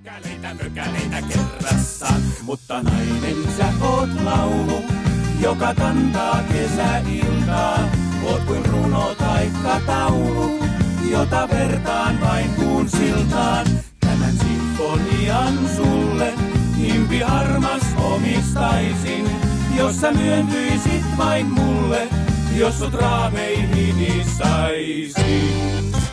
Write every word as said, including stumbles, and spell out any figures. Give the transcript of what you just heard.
Mökäleitä, mökäleitä kerrassaan, mutta nainen sä oot laulu, joka kantaa kesäiltaa. Oot kuin runo taikka taulu, jota vertaan vain kuun siltaan. Tämän sinfonian sulle, impi armas omistaisin, jos sä myöntyisit vain mulle, jos sut raameihini saisin.